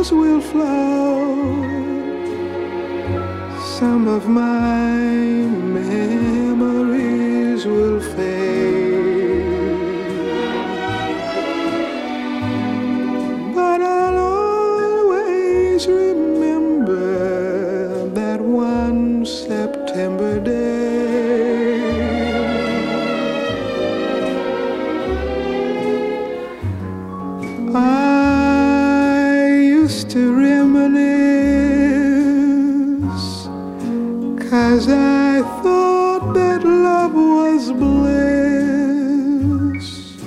will float. Some of my memories will fade, but I'll always remember that one September day. I used to reminisce, 'cause I thought that love was bliss.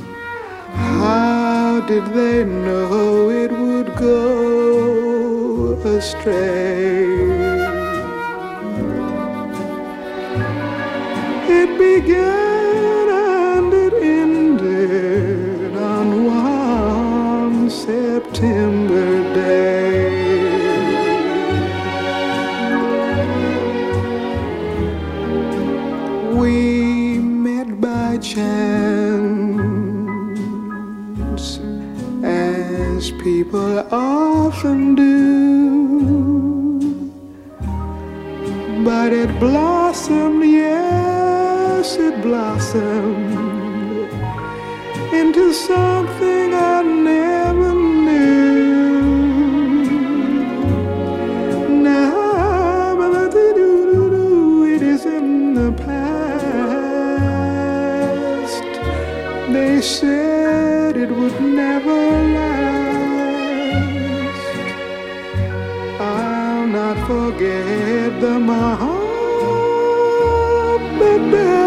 How did they know it would go astray? It began and it ended on one September day. We met by chance, as people often do, but it blossomed, yes, it blossomed into something I never knew. Now, it is in the past. They said it would never last. I'll not forget the Muhammad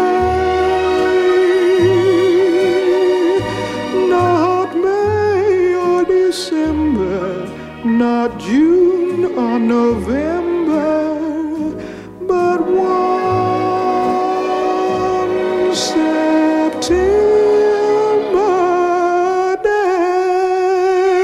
Day. Not May or December, not June or November, but one September day.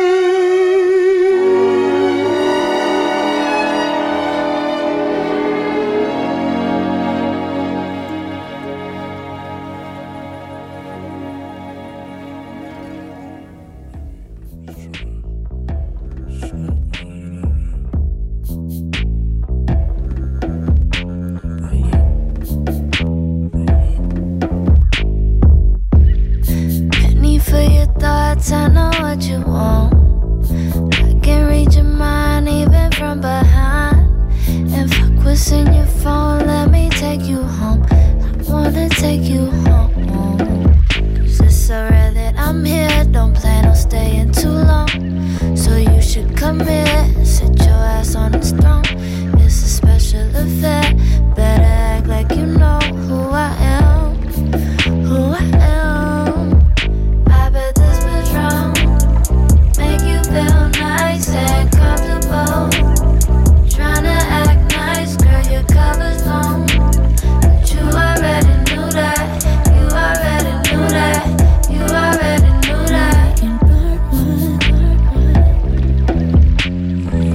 Penny for your thoughts, I know what you want. I can read your mind even from behind. And fuck what's in your phone, let me take you home. I wanna take you home. 'Cause it's so rare that I'm here, don't plan on staying too long. So you should come here, sit your ass on this throne. It's a special affair, better act like you know who I am. Who I am. I bet this Patron make you feel nice and comfortable. Tryna act nice, girl, your cover's blown. But you already knew that. You already knew that. You already knew that.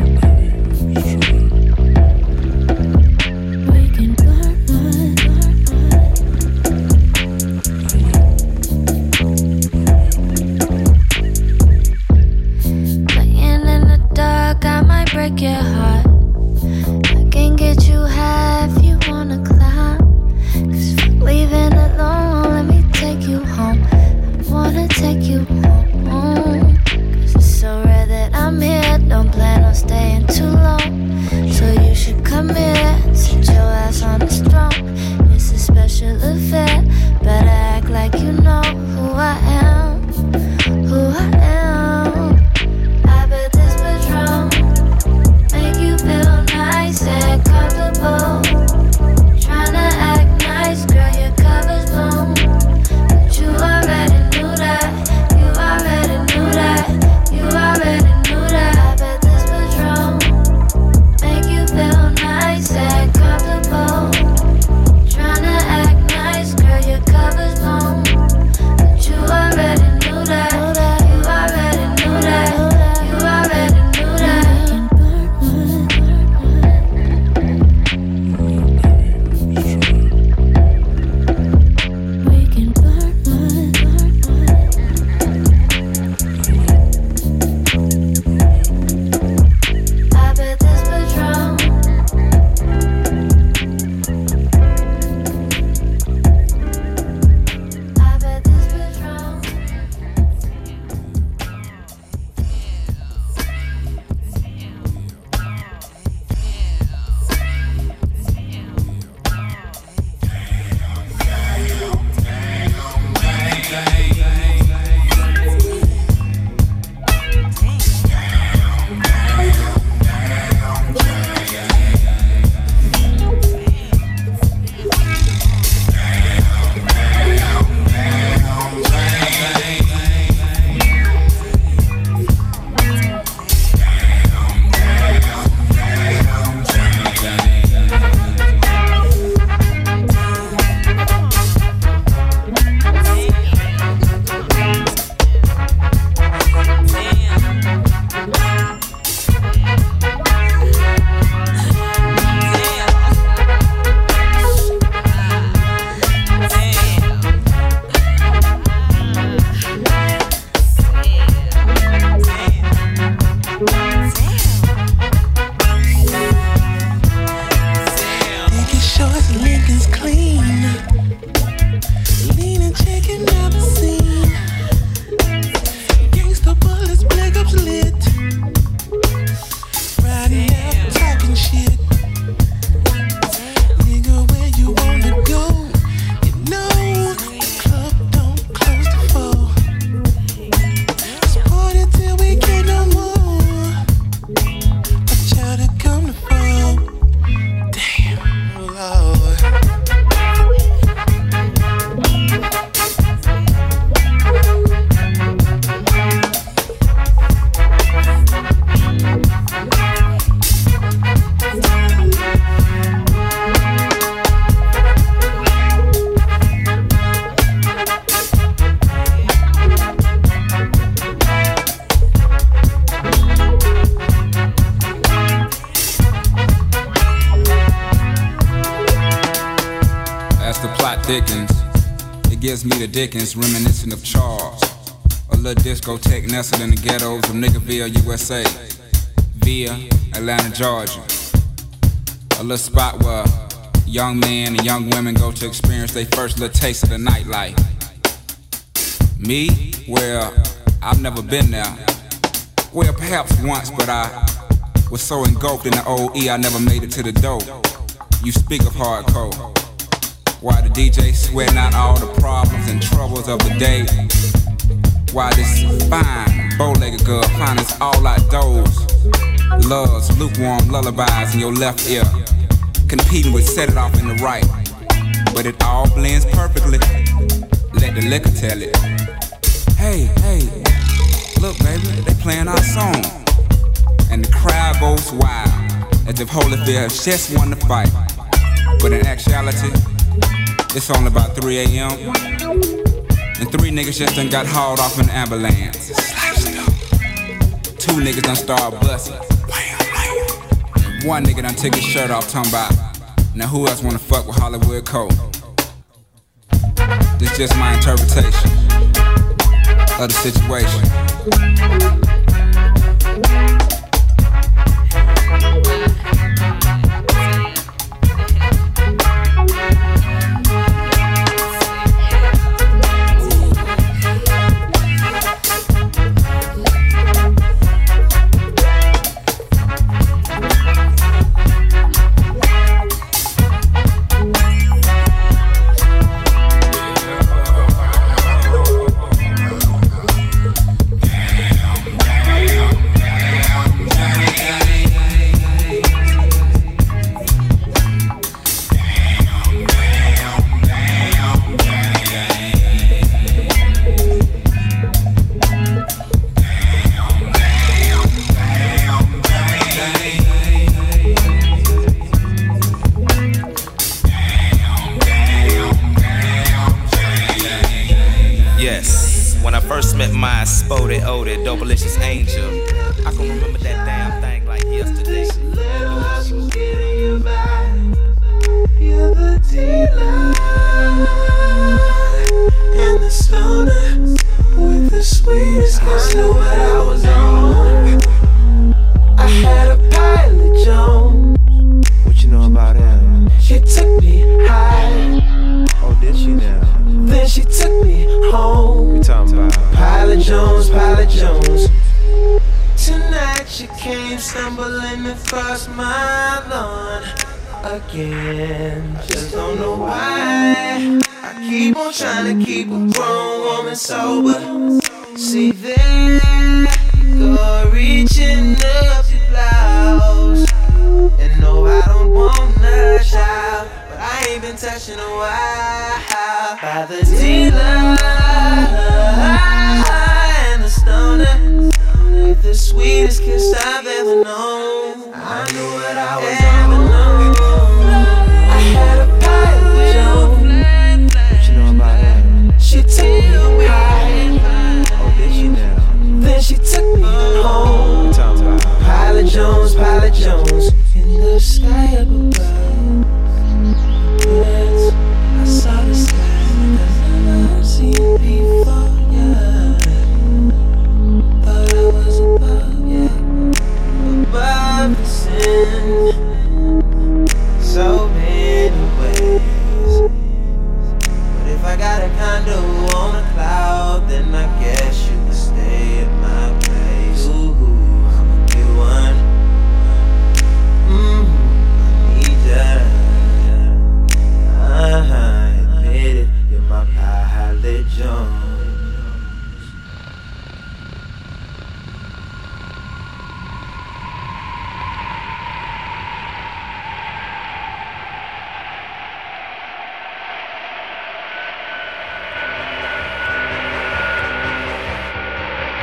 scene. Gangsta bullets, black ups lit. Riding out, talking shit. Nigga, where you wanna go? You know the club don't close to 4. Let's party till we can't no more. I try to come to 4. Damn, Lord. Dickens, it gives me the Dickens, reminiscent of Charles. A little discotheque nestled in the ghettos of Niggerville, USA, via Atlanta, Georgia. A little spot where young men and young women go to experience their first little taste of the nightlife. Me? Well, I've never been there. Well, perhaps once, but I was so engulfed in the old E I never made it to the door. You speak of hardcore. Why the DJ sweating out all the problems and troubles of the day? Why this fine, bow-legged girl finds us all outdoors? Loves lukewarm lullabies in your left ear, competing with Set It Off in the right. But it all blends perfectly. Let the liquor tell it. Hey, look baby, they playing our song. And the crowd goes wild, as if Holyfield just won the fight. But in actuality, it's only about 3 a.m. and 3 niggas just done got hauled off in the ambulance. 2 niggas done started busting. And 1 nigga done took his shirt off talking about, now who else wanna fuck with Hollywood Cole? This just my interpretation of the situation. Double-licious angel. I can remember that damn thing like yesterday. You're the dealer and the stoner with the sweetest kind of what I was on. I had a pilot Jones. What you know about him? She took me high. Oh, did she now? Then she took me home. We talking about Pilot Jones, Pilot Jones. Tonight she came stumbling across my lawn again. Just don't know why I keep on trying to keep a grown woman sober. See there you go, reaching up your blouse. And no, I don't want no child, but I ain't been touching a while. By the dealer and the stoner with the sweetest kiss I've ever known. I knew what I was on. I had a pilot Jones. What you know about him? She took me high. Oh, did she now? Then she took me home. We talking about Pilot Jones, Pilot Jones. In the sky up above, yes, I saw the sky I've never seen.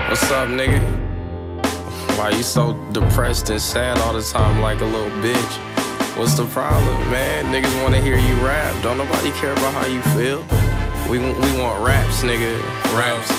What's up, nigga? Why you so depressed and sad all the time like a little bitch? What's the problem, man? Niggas wanna hear you rap. Don't nobody care about how you feel. We want raps, nigga. Raps.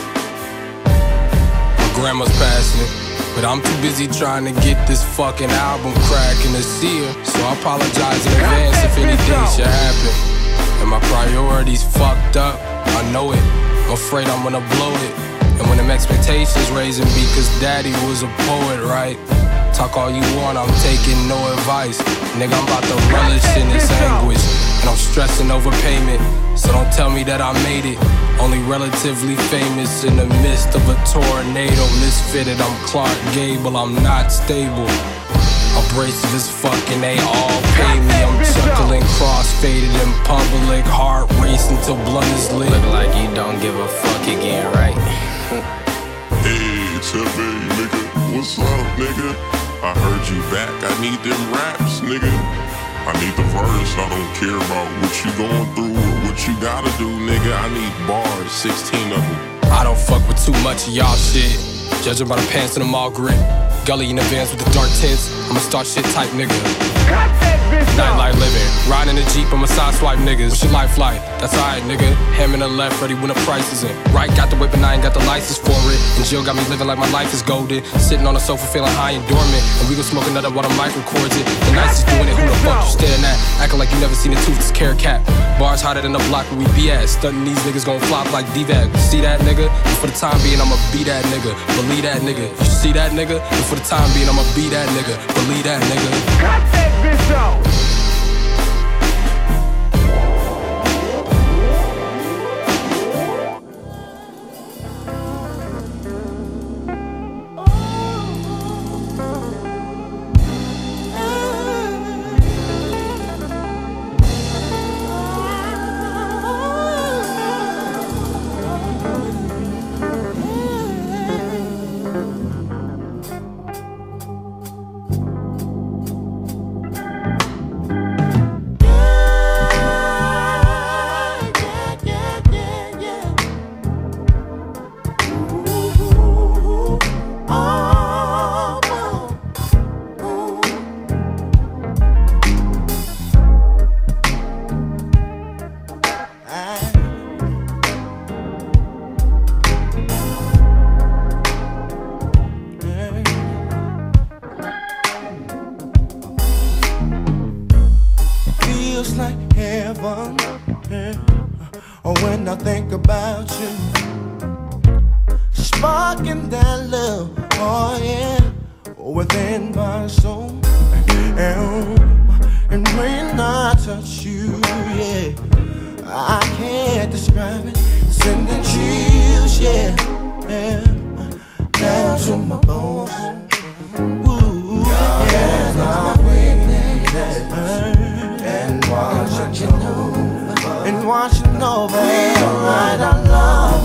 My grandma's passing, but I'm too busy trying to get this fucking album cracking to see her. So I apologize in advance if anything should happen. And my priorities fucked up, I know it. I'm afraid I'm gonna blow it. And when them expectations raising me, cause daddy was a poet, right? Talk all you want, I'm taking no advice. Nigga, I'm about to relish in this anguish. And I'm stressing over payment, so don't tell me that I made it. Only relatively famous in the midst of a tornado. Misfitted, I'm Clark Gable, I'm not stable. Abrasive as fucking, they all pay me. I'm chuckling, cross-faded in public, heart racing till blood is lit. Look like you don't give a fuck again, right? Hey, Tepe, nigga, what's up, nigga? I heard you back, I need them raps, nigga. I need the verse, I don't care about what you going through or what you gotta do, nigga. I need bars, 16 of them. I don't fuck with too much of y'all shit. Judging by the pants and the mall grip. Gully in the vans with the dark tints. I'ma start shit type nigga. Nightlife living, riding a Jeep, I'ma side swipe niggas. What's your life like? That's alright, nigga. Ham in the left, ready when the price is in. Right, got the whip and I ain't got the license for it. And Jill got me living like my life is golden. Sitting on the sofa feeling high and dormant. And we gon' smoke another while the mic records it. The nicest doing it, who the fuck you staring at? Acting like you never seen a toothless carrot cat. Bars hotter than the block where we be at. Stunting these niggas gon' flop like D-Vac. See that nigga? And for the time being, I'ma be that nigga. Believe that nigga. You see that nigga? And for the time being, I'ma be that nigga. Believe that nigga. Cut that bitch off! Feels like heaven, yeah. Oh, when I think about you, sparking that love, oh yeah, within my soul. And when I touch you, yeah, I can't describe it. Sending chills, yeah, yeah, down to my bones. Ooh, yeah, my weakness. And watching over, we'll write our love,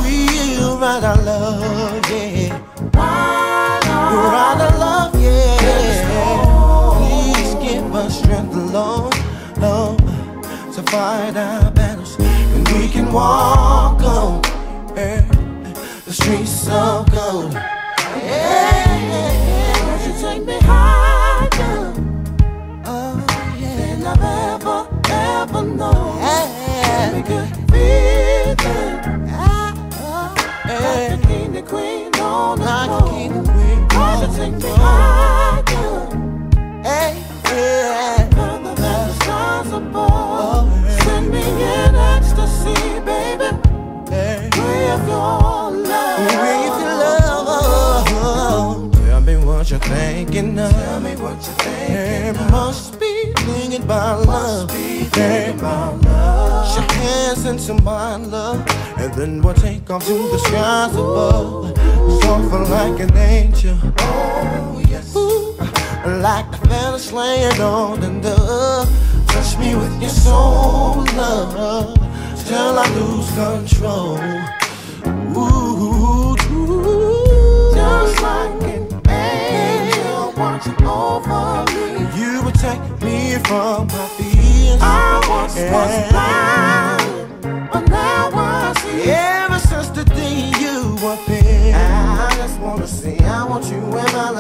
yeah. We'll write our love, yeah. Please give us strength, Lord, to fight our battles, and we can walk on the streets of gold. Yeah, won't you take me higher? Than I've ever known. Give me good feeling. Like the king, the queen on the throne. Won't you take me higher? Further than the stars above. Send me in ecstasy, baby. With your love. With your love. Tell me what you're thinking of. Tell me what you're thinking of. It must be thinking about love. Your hands into my love, and then we'll take off to the skies above. Soft like an angel. Oh yes. Ooh, like the feather slaying on the dove. Touch me with your soul, love, till I lose control. Ooh, just like an angel watching over me. You would take me from my fears. I once was blind, but now I see. Ever since the day you appeared, I just wanna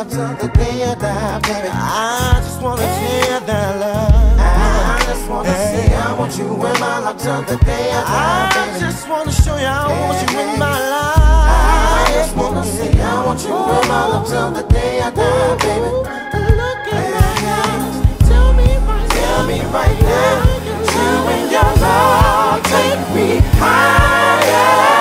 love till the day I die, baby. I just wanna share that love. I just wanna say I want you in my life till the day I die, baby. I just wanna show you I want you in my life. I just wanna say I want you in my life till the day I die, baby. Look at my eyes, tell me right now, you and your love take me higher.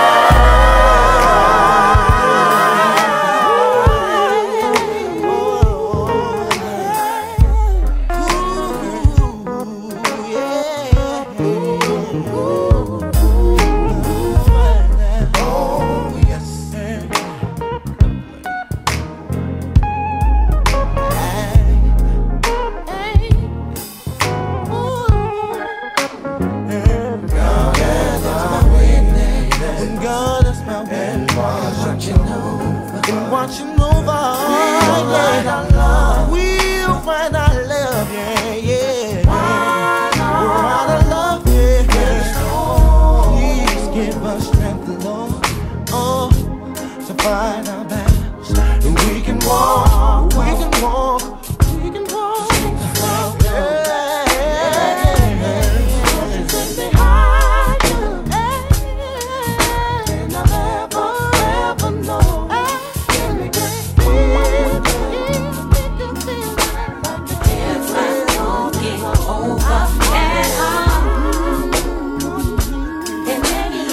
Watching over, we'll find our love, yeah, yeah. We'll find our love, yeah. Please give us strength, Lord. Oh, to fight our battles, and we can walk, we can walk, we can walk.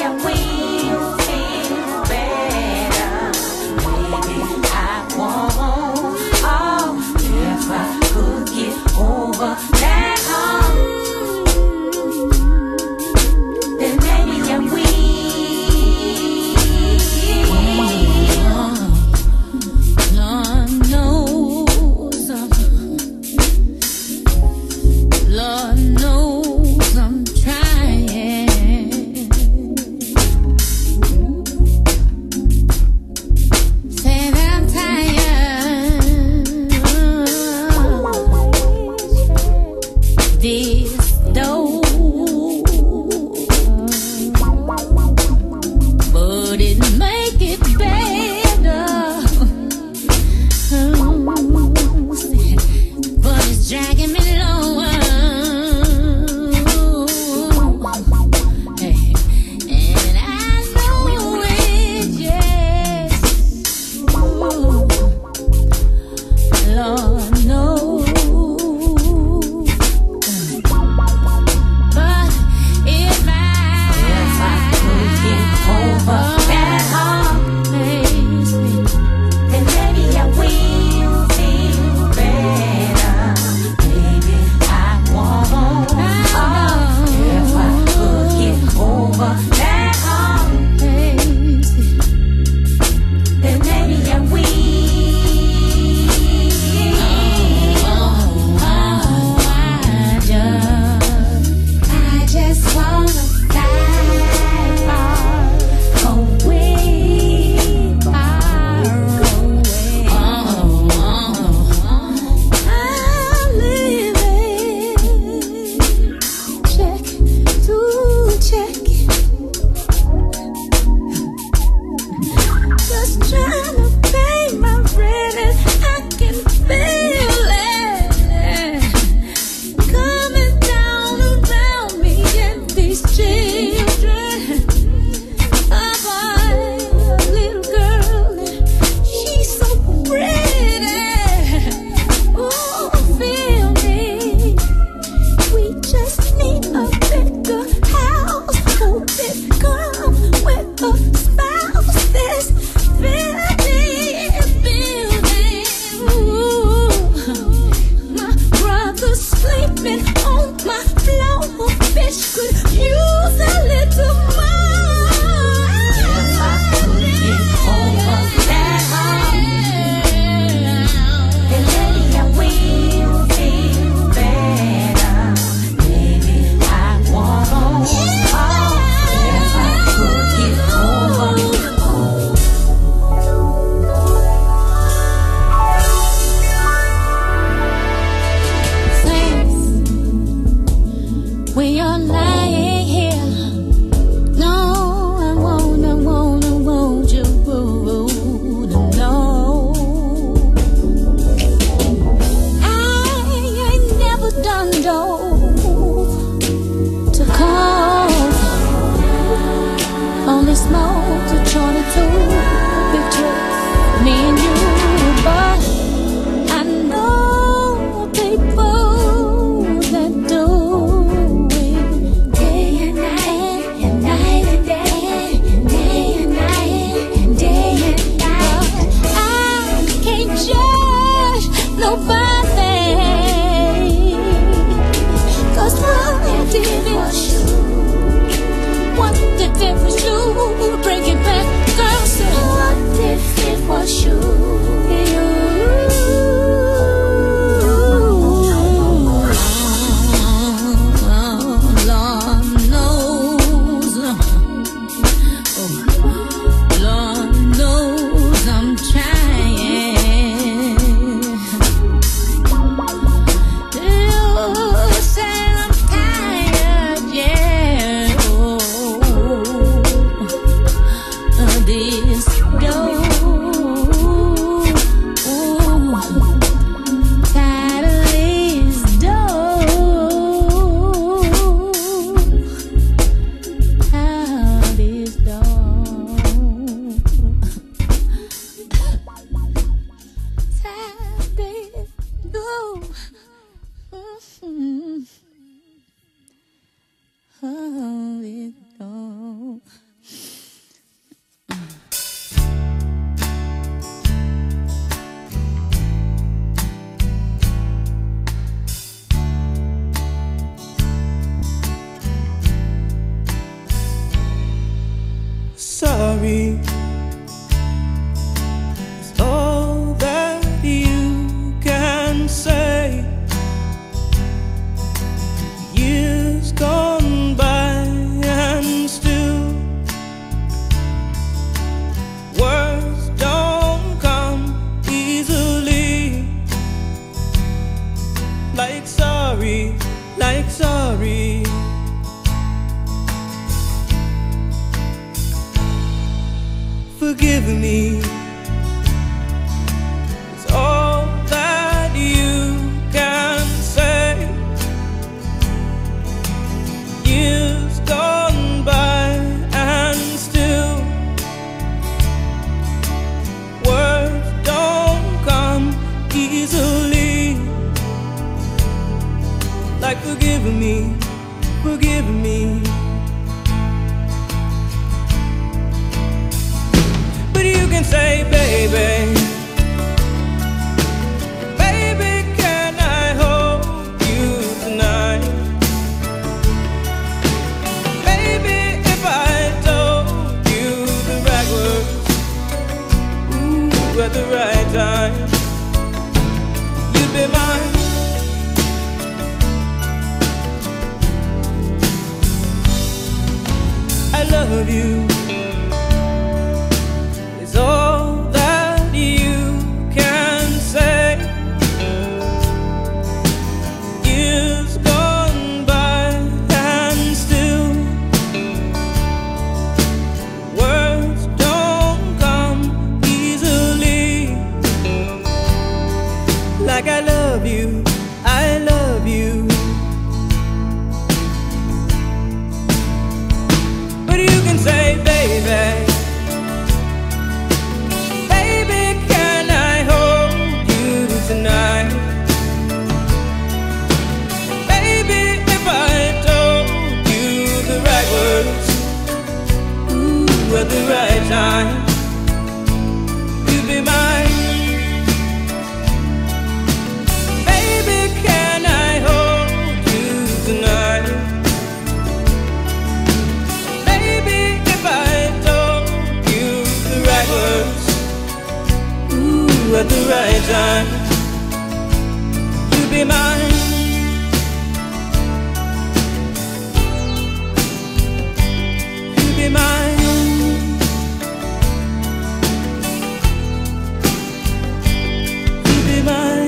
I want this door. Tired of this door. How this door. Tired of this door. Oh, this door. Sorry is all that you can say. Years gone by and still words don't come easily. Like sorry, like sorry. Forgive me, it's all that you can say. Years gone by and still words don't come easily. Like forgive me, forgive me. But you can say, baby, baby, can I hold you tonight? Baby, if I told you the right words, ooh, at the right time, you'd be mine. I love you. It's all that you can say. Years gone by and still words don't come easily. Like I love you, I love you. But you can say, baby, baby, can I hold you tonight? Baby, if I told you the right words, ooh, at the right time, you'd be mine. Baby, can I hold you tonight? Baby, if I told you the right words, ooh, at the right time, you'd be mine. You'd be mine. You'd be mine.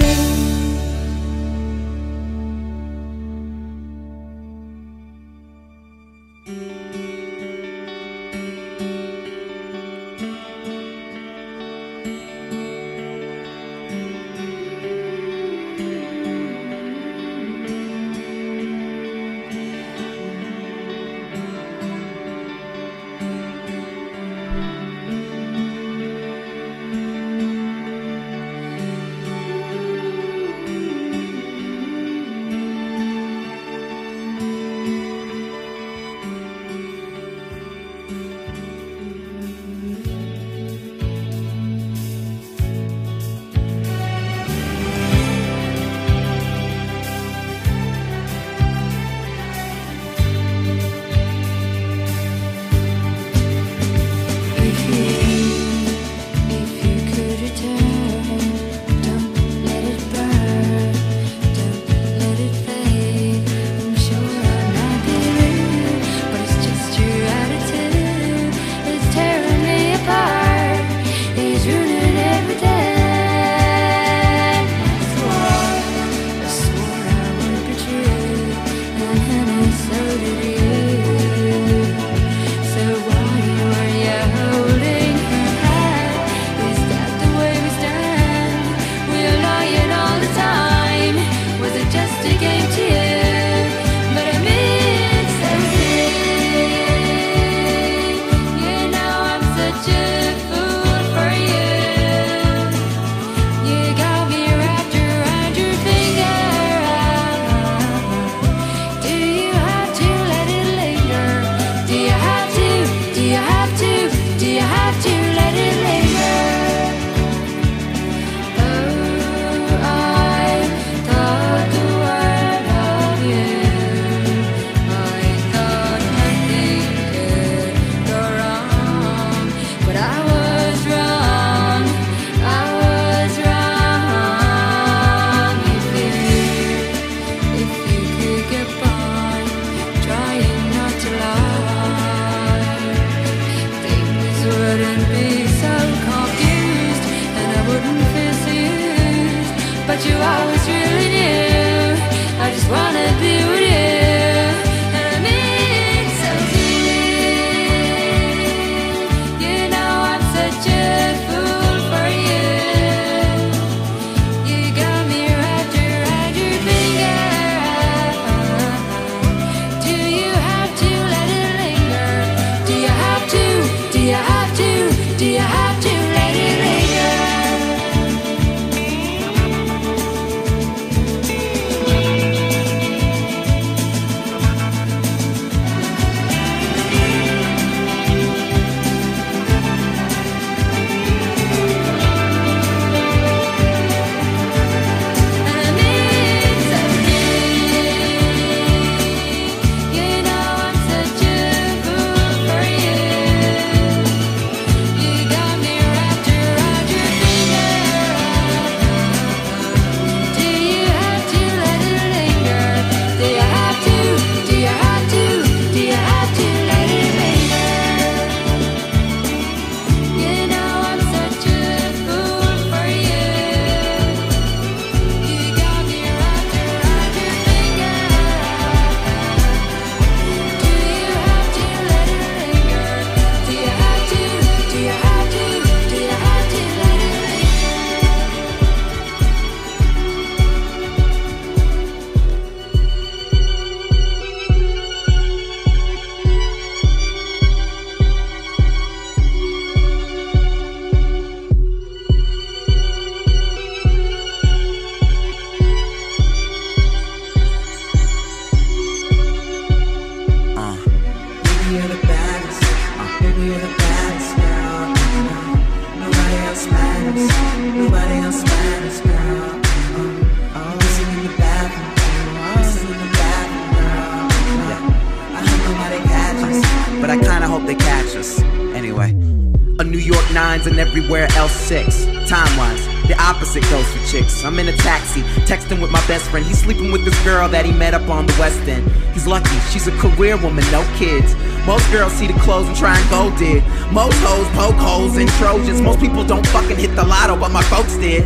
9s and everywhere else 6. Time-wise, the opposite goes for chicks. I'm in a taxi, texting with my best friend. He's sleeping with this girl that he met up on the West End. He's lucky, she's a career woman, no kids. Most girls see the clothes and try and go dig. Most hoes poke holes in Trojans. Most people don't fucking hit the lotto, but my folks did.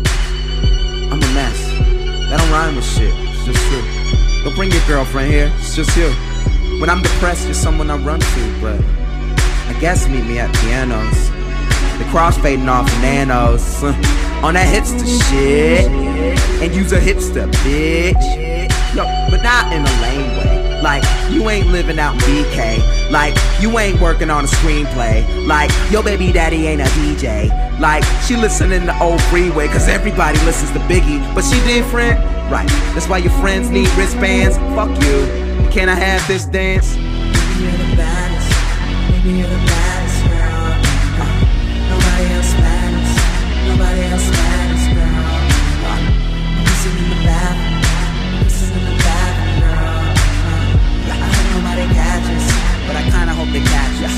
I'm a mess. That don't rhyme with shit, it's just true. Don't bring your girlfriend here, it's just you. When I'm depressed, you're someone I run to, but I guess meet me at pianos. The crossfading off the nanos. On that hipster shit. And use a hipster, bitch. Yo, but not in a lame way. Like, you ain't living out in BK. Like, you ain't working on a screenplay. Like, your baby daddy ain't a DJ. Like, she listening to Old Freeway, cause everybody listens to Biggie. But she different, right? That's why your friends need wristbands. Fuck you. Can I have this dance? Maybe you're the baddest. Maybe you're the baddest girl. Nobody else matters. Nobody else matters, girl. I'm kissing in the bathroom. Kissing in the bathroom, girl. I hope nobody catches, but I kinda hope they catch us.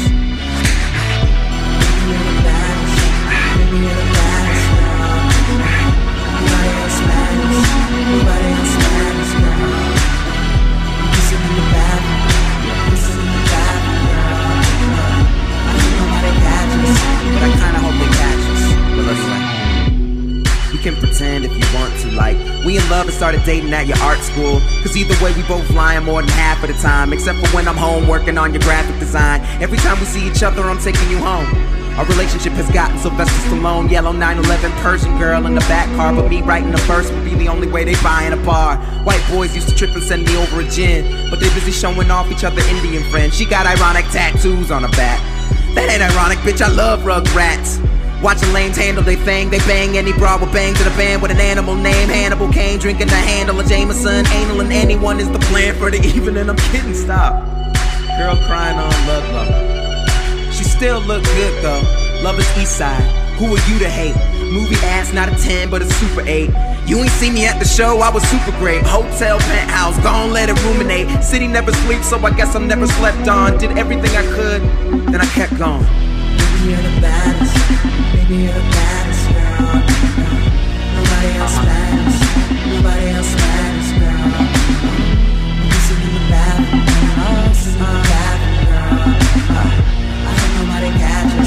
Maybe you're the baddest. Maybe you're the baddest, girl. Nobody else matters. Nobody else matters, girl. Kissing in the bathroom. Kissing in the bathroom, girl. I hope nobody catches, but I kinda hope they catch us. But anyway, you can pretend if you want to, like we in love and started dating at your art school. Cause either way we both lying more than half of the time, except for when I'm home working on your graphic design. Every time we see each other I'm taking you home. Our relationship has gotten Sylvester Stallone, yellow 911 Persian girl in the back car. But me writing a verse would be the only way they buy in a bar. White boys used to trip and send me over a gin, but they busy showing off each other Indian friends. She got ironic tattoos on her back. That ain't ironic, bitch, I love Rugrats. Watching lames handle they thing, they bang any broad with bang to the band with an animal name. Hannibal Caine drinking the handle of Jameson. Anal and anyone is the plan for the evening. I'm kidding, stop. Girl crying on Ludlow. She still look good though. Love is Eastside. Who are you to hate? Movie ass, not a 10 but a super 8. You ain't see me at the show, I was super great. Hotel penthouse, gon' let it ruminate. City never sleeps, so I guess I'm never slept on. Did everything I could, then I kept going. maybe you're the baddest. Maybe you're the baddest, girl. Nobody else matters. Nobody else matters, girl. Kissing in the bathroom. Kissing in the bathroom, girl. I hope nobody catches.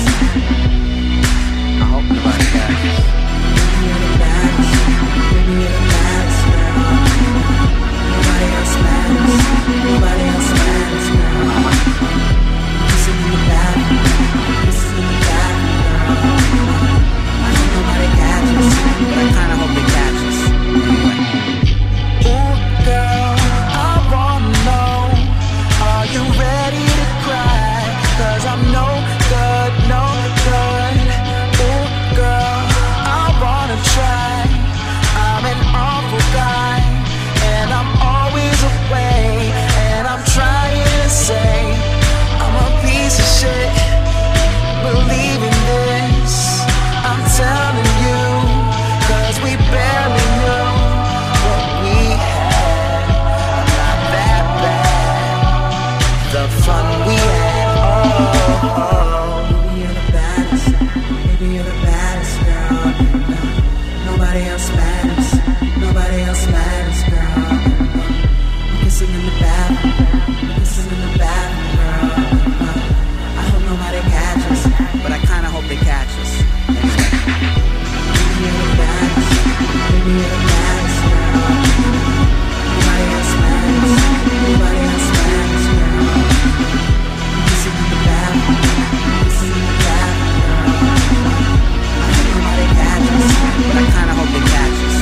I hope nobody catches. Maybe you're the baddest. Maybe you're the baddest, girl. Nobody else matters. Nobody else matters, girl. Kissing in the bathroom. Kissing in the bathroom, girl. I hope nobody catches, but I kinda hope they catch us. Anyway. Ooh, girl, I wanna know, are you ready to cry? 'Cause I'm no good, no good. Ooh, girl, I wanna try. I'm an awful guy, and I'm always away. And I'm trying to say, I'm a piece of shit. Believe in this, I'm telling you, 'cause we barely knew what we had. Not that bad, the fun we had. Oh, maybe you're the baddest. Maybe you're the baddest, girl. Nobody else matters. Nobody else matters, girl. I'm kissing in the bathroom. Kissing in the bathroom, girl. I hope nobody catches, But I kinda hope they catch us. Anyway. maybe you're the baddest. Maybe you're the baddest, girl. Nobody else matters. Nobody else matters, girl. I'm kissing in the bathroom. Kissing in the bathroom, girl. I hope nobody catches, But I kinda hope they catch us.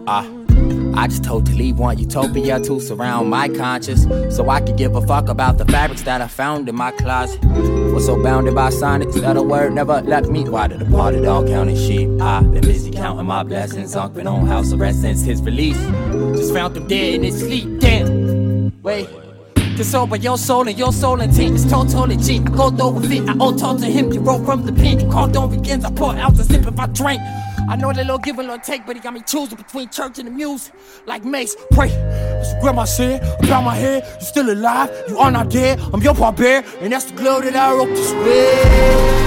I just totally want utopia to surround my conscience, so I could give a fuck about the fabrics that I found in my closet. Was so bounded by sonnets that a word never left me. Why did the departed all counting sheep? I've been busy counting my blessings, sunk been on house arrest since his release. Just found him dead in his sleep, damn. Wait. Cause sober your soul and intent is totally cheap. I go through with it, I all talk to him. You wrote from the pen, you called on begins. I pour out the sip if I drink. I know that little give and little take, but he got me choosing between church and the muse. Like Mace, pray. That's what grandma said about my head. You still alive, you are not dead. I'm your part bear, and that's the glow that I wrote to spread.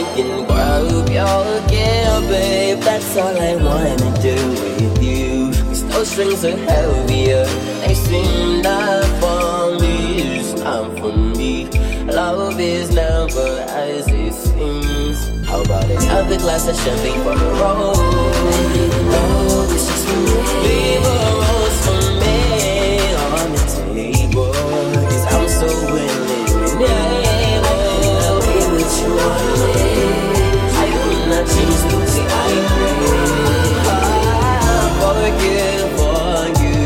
can grab your gear, babe. That's all I wanna do with you. Cause those strings are heavier. They seem not for me. It's not for me. Love is never as it seems. How about another glass of champagne for the road? No, this is for me. Leave a rose for me on the table. Cause I'm so willing and able. I'll be with you always. I will not change the way I pray. I'll forgive for you,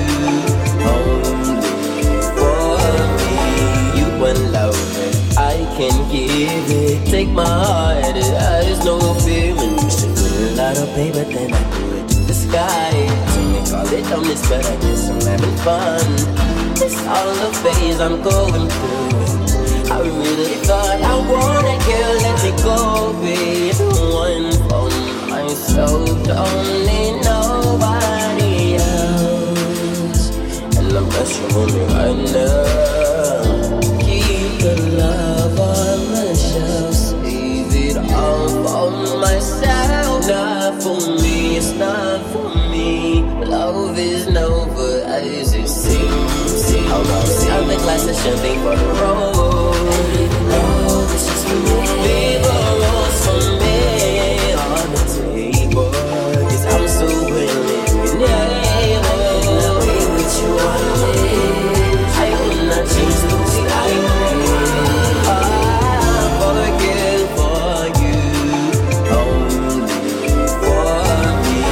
only for me. You want love, I can give it. Take my heart, it has no feeling. Used to do a lot of paper, then I threw it to the sky. So they call it dumbness, but I guess I'm having fun. It's all the phase I'm going through. I really thought I want a girl, let me go, babe. One for myself, don't need nobody else. And I'm pressing on me right now. Keep the love on the shelf, save it all for myself. Not for me, it's not for me. Love is never as it seems. How about another glass of champagne for the road? No, this is for me. Leave a rose for me on the table. Cause I'm so willing and able. I'll be with you always. I will not change the way I pray. I'll forgive for you, only for me.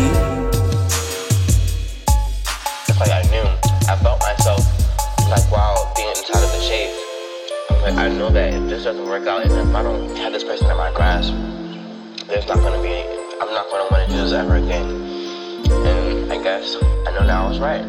It's like I knew. I felt myself like while being inside of the shade. Like, I know that if this doesn't work out and if I don't have this person in my grasp, there's not gonna be, I'm not gonna wanna do this ever again. And I guess I know that I was right.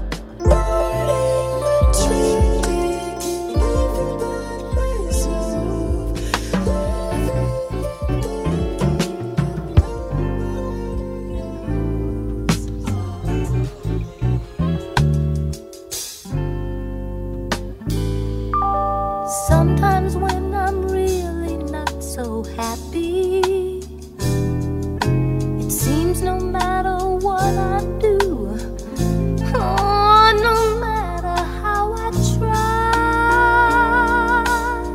Sometimes when I'm really not so happy, it seems no matter what I do, oh, no matter how I try,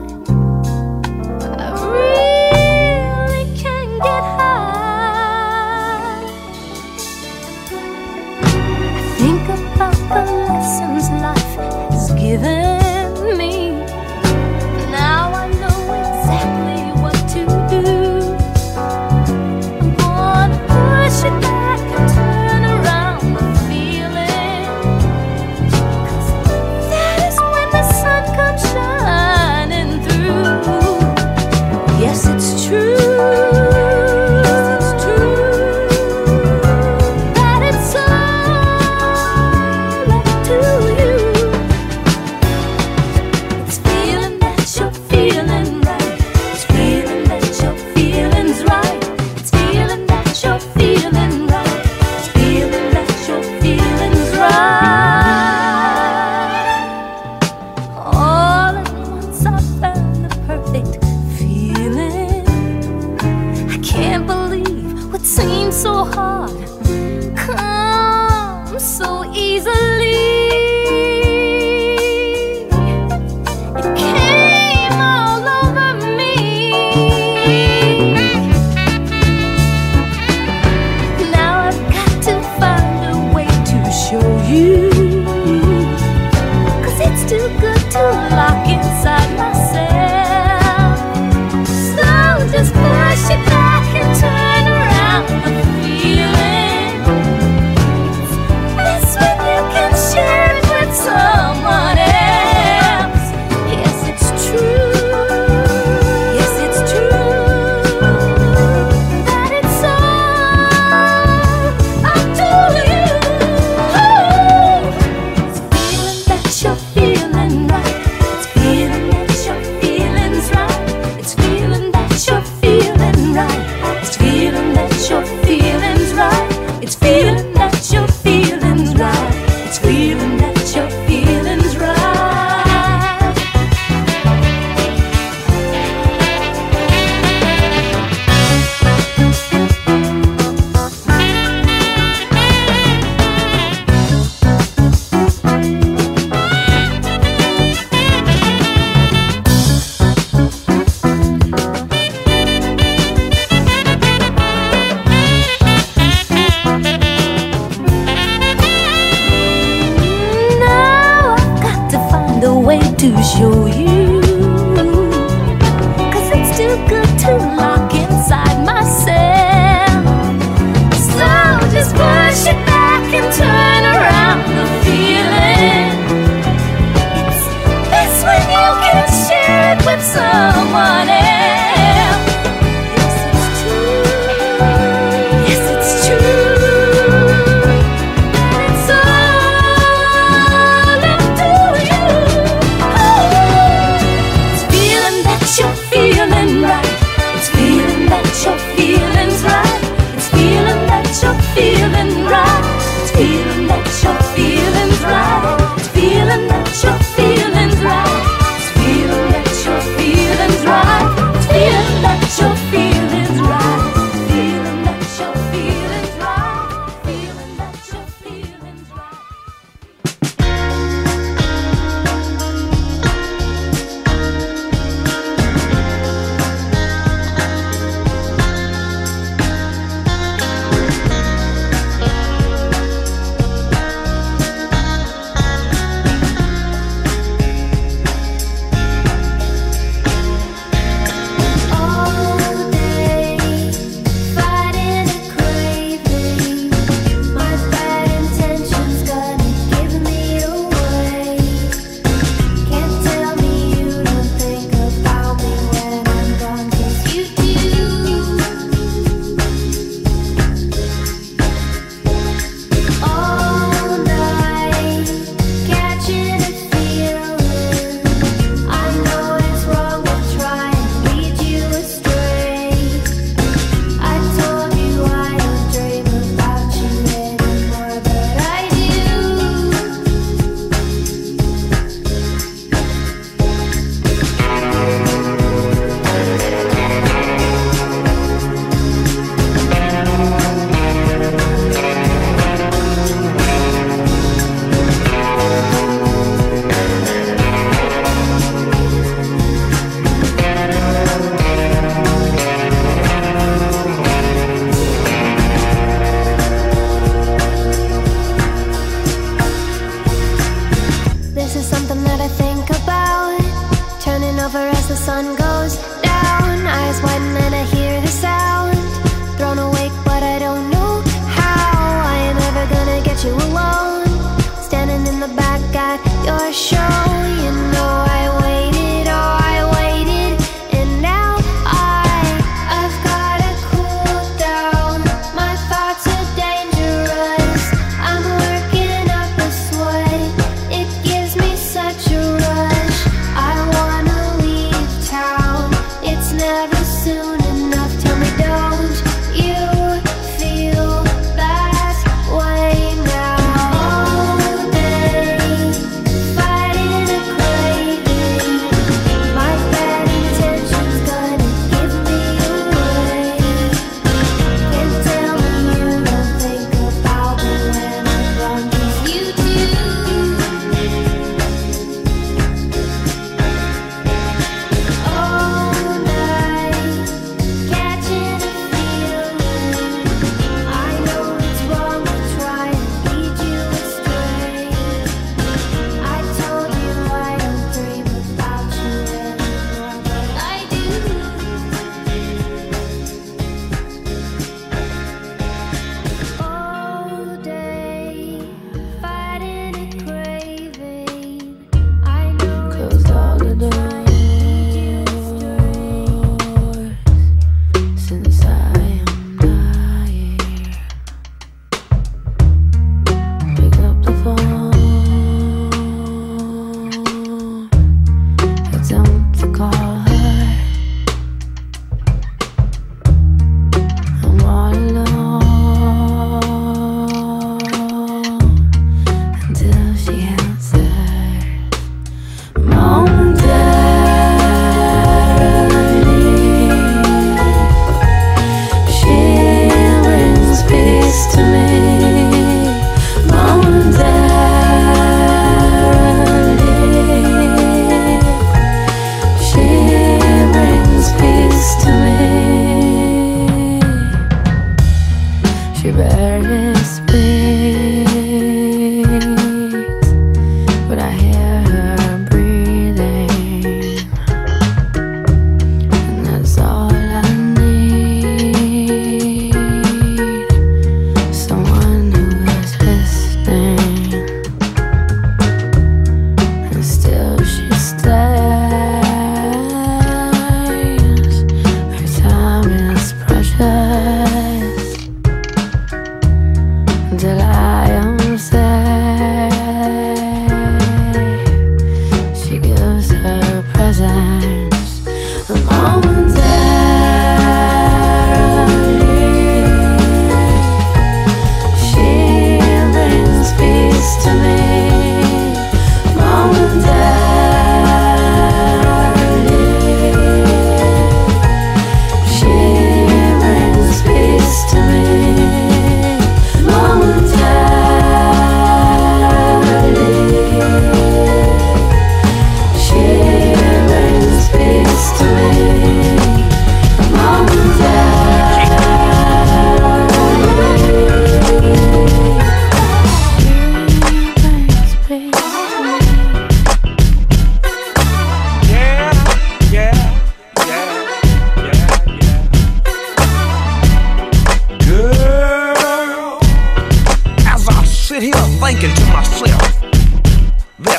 I really can't get high. I think about the lessons life has given me. Now I know exactly what to do. I'm gonna push it back and turn around the feeling. 'Cause that is when the sun comes shining through. Yes, it's true. It's true that it's all up to you. It's feeling that you're feeling right. It's feeling that your feeling's right. It's feeling that you're feeling right. It's feeling that your feeling's right. All at once I found the perfect feeling. I can't believe what seemed so hard comes so easily. It came all over me. Now I've got to find a way to show you. 'Cause it's too good to lock inside myself. So just push it back and turn around the feeling. That's when you can share.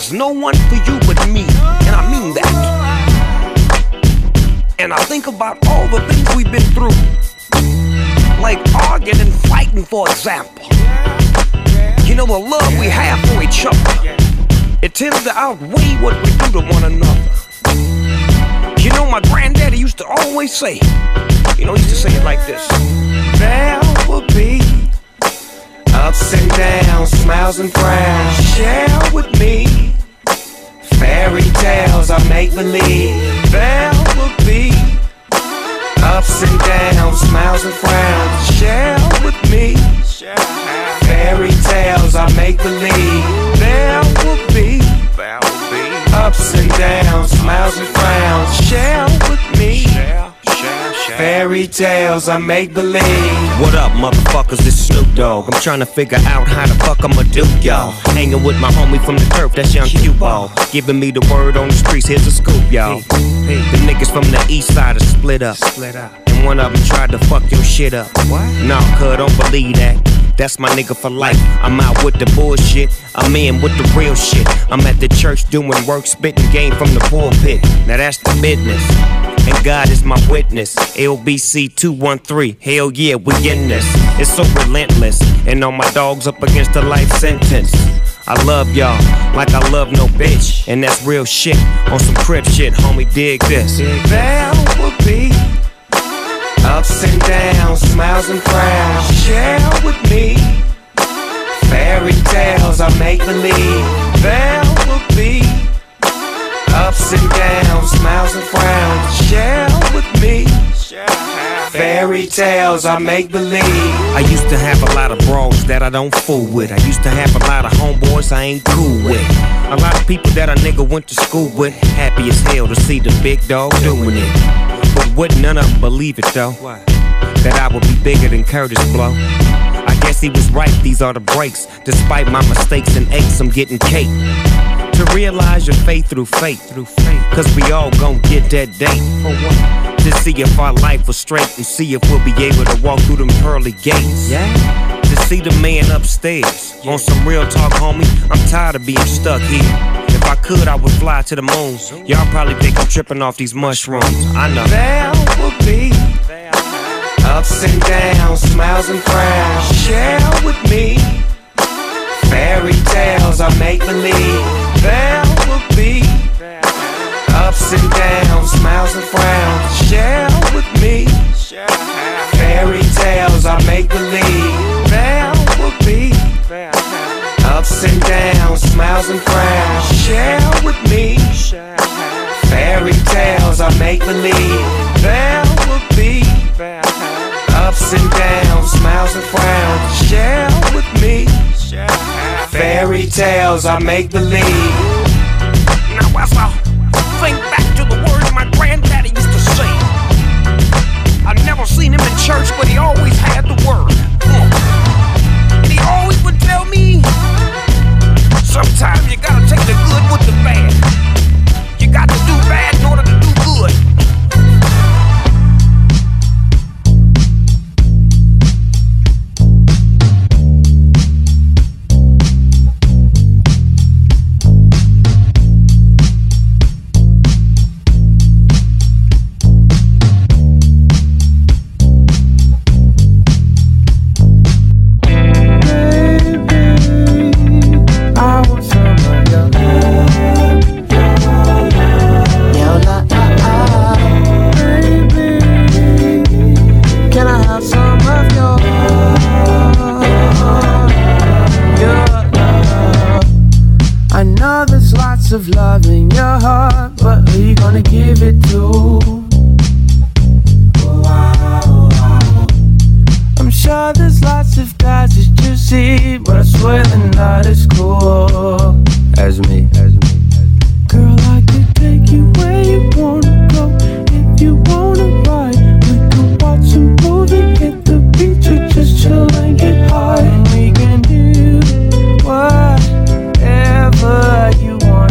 there's no one for you but me, and I mean that. And I think about all the things we've been through, like arguing and fighting, for example. You know, the love we have for each other, it tends to outweigh what we do to one another. You know, my granddaddy used to always say, he used to say it like this: there will be ups and downs, smiles and frowns. Share with me fairy tales I make believe. There will be ups and downs, smiles and frowns. Share with me fairy tales I make believe. There will be ups and downs, smiles and frowns. Share with me fairy tales I make believe. What up, motherfuckers? It's Snoop Dogg. I'm trying to figure out how the fuck I'ma do, y'all. Hanging with my homie from the turf, that's Young Q-Ball. Giving me the word on the streets, here's a scoop, y'all. The niggas from the east side are split up. And one of them tried to fuck your shit up. Nah, cuz, don't believe that. That's my nigga for life. I'm out with the bullshit, I'm in with the real shit. I'm at the church doing work, spitting game from the pulpit. Now that's the business, and God is my witness. LBC 213, hell yeah, we in this. It's so relentless, and all my dogs up against a life sentence. I love y'all like I love no bitch, and that's real shit. On some crib shit, homie, dig this. There will be ups and downs, smiles and frowns. Share with me fairy tales I make believe. There will be ups and downs, smiles and frowns. Share with me fairy tales I make believe. I used to have a lot of bros that I don't fool with. I used to have a lot of homeboys I ain't cool with. A lot of people that a nigga went to school with. Happy as hell to see the big dog doing it. But wouldn't none of them believe it though, that I would be bigger than Curtis Blow. I guess he was right, these are the breaks. Despite my mistakes and aches, I'm getting cake. To realize your faith through fate, cause we all gon' get that date. For what? To see if our life was straight, and see if we'll be able to walk through them pearly gates. To see the man upstairs, on some real talk, homie, I'm tired of being stuck here. If I could, I would fly to the moon. Y'all probably think I'm tripping off these mushrooms, I know. There will be ups and downs, smiles and frowns. Share with me fairy tales I make believe. There will be ups and downs, smiles and frowns. Share with me fairy tales I make believe. There will be ups and downs, smiles and frowns. Share with me fairy tales I make believe. There will be ups and downs, smiles and frowns. Share with me fairy tales I make believe. Now as I think back to the words my granddaddy used to say, I never seen him in church, but he always had the word. And he always would tell me, sometimes you gotta take the good with the bad. You got to do bad in order to do good. Of love in your heart, but who you gonna give it to? I'm sure there's lots of guys that you see, but I swear they're not as cool as me. Girl, I could take you where you wanna go. If you wanna ride, we could watch a movie, hit the beach, or just chill and get high. And we can do whatever you want.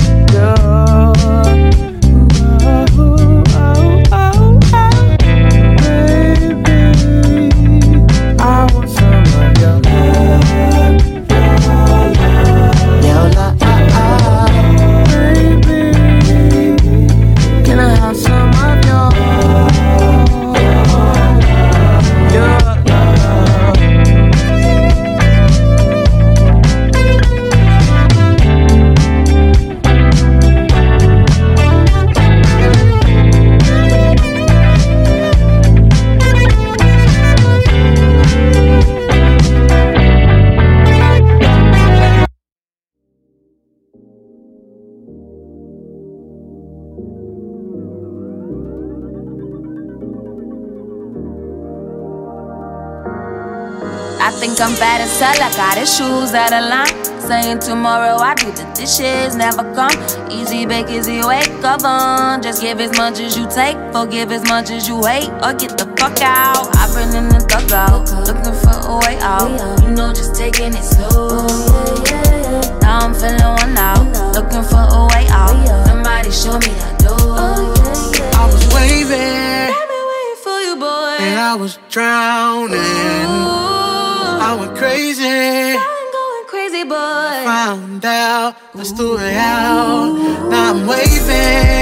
I think I'm bad as hell, I got his shoes out of line. Saying tomorrow I do the dishes, never come. Easy bake, easy wake, come on. Just give as much as you take, forgive as much as you hate, or get the fuck out. I've been in the dugout, looking for a way out. You know, just taking it slow. Now I'm feeling one out, looking for a way out. Somebody show me that door. I was waving, for you, boy, and I was drowning. I went crazy. Crazy boy. I found out, let's do it out. Now I'm waving.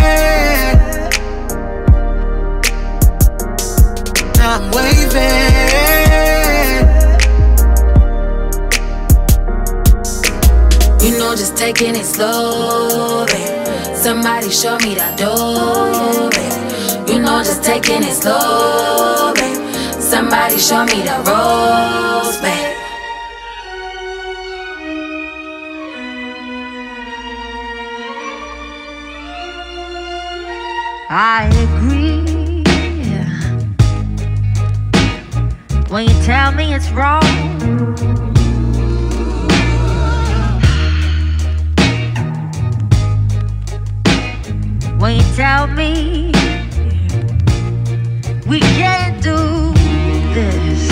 Now I'm waving. You know, just taking it slow, babe. Somebody show me that door, babe. You know, just taking it slow, babe. Somebody show me the ropes, babe. I agree when you tell me it's wrong. When you tell me we can't do this.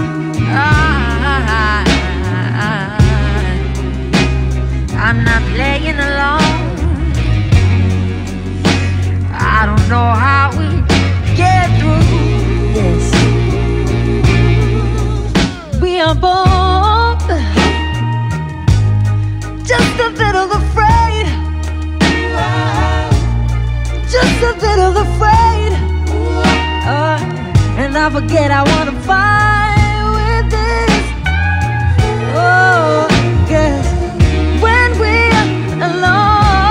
I'm not playing along. I don't know how we get through this. We are both just a little afraid. Just a little afraid. And I forget I wanna fight with this. Oh, yes. When we're alone.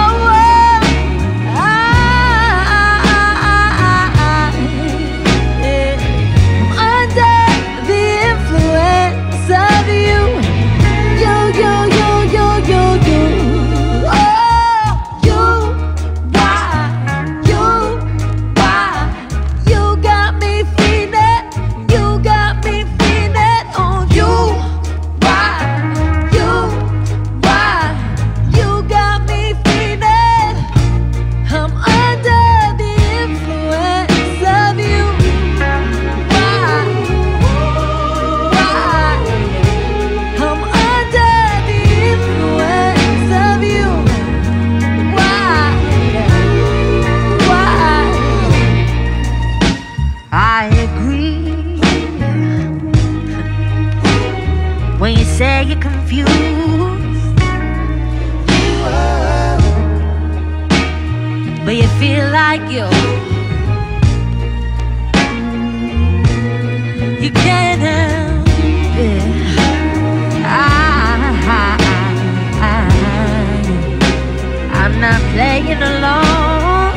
Say you're confused, but you feel like you can't help it. I'm not playing along.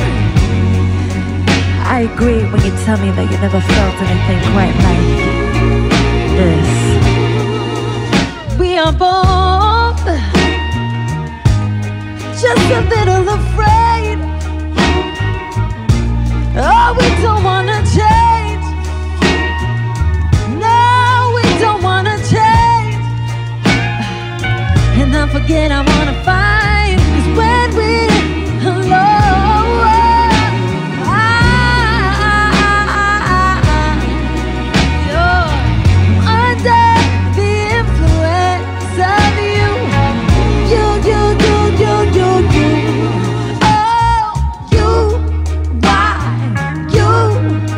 I agree when you tell me that you never felt anything quite like this. We are both just a little afraid. Oh, we don't wanna change. No, we don't wanna change. And I forget I wanna fight. 'Cause when we're alone, you're under the influence of you. You. Oh, you. Why? You.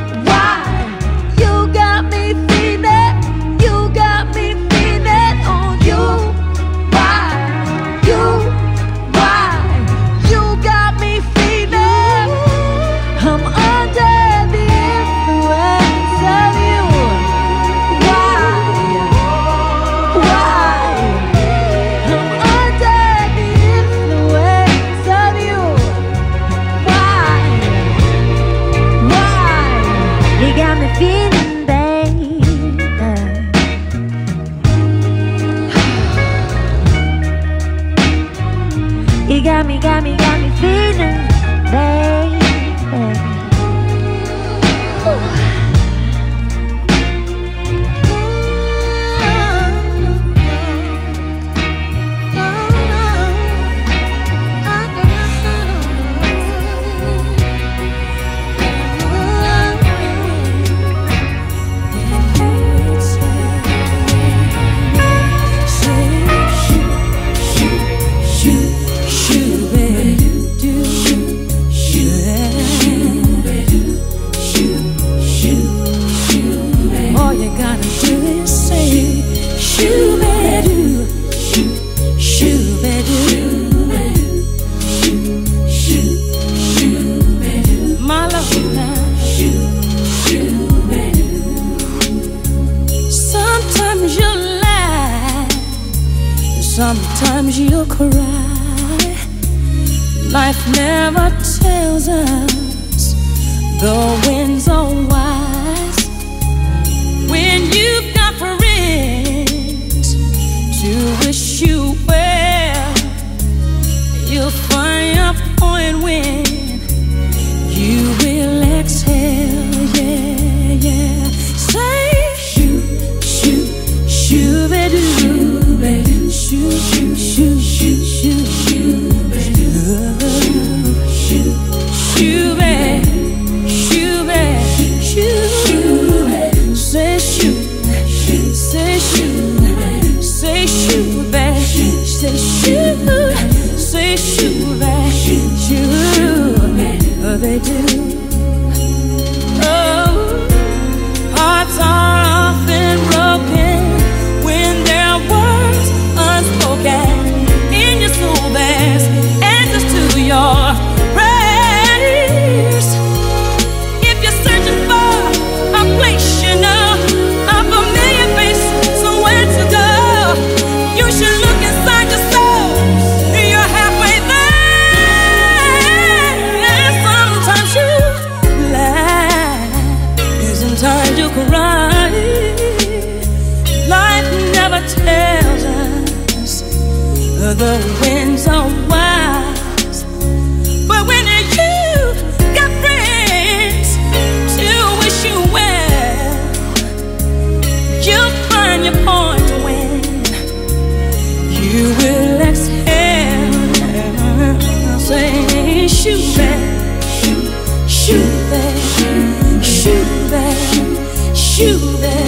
Sometimes you'll cry. Life never tells us the winds are wise. When you've got friends to wish you well, you'll find your point when you will exhale. Yeah, yeah. Say shoot, shoot, shoot, baby, shoot, baby, shoot, shoot, shoot, shoot, shoot, shoot, baby, shoot, shoot, baby, shoot, baby, shoot, say shoot, say shoot, say shoot, baby, say shoot, say shoot, baby, shoot, they do. Hearts are often broken when there are words unspoken. In your soul there's answers to your prayers. If you're searching for a place you know, a familiar face, somewhere to go, you should look inside your soul. You're halfway there. Sometimes you laugh, sometimes you cry. Life never tells us the winds are wise, but when you've got friends to wish you well, you'll find your point when you will exhale. Say shoot back, shoot back, shoot back, shoot back.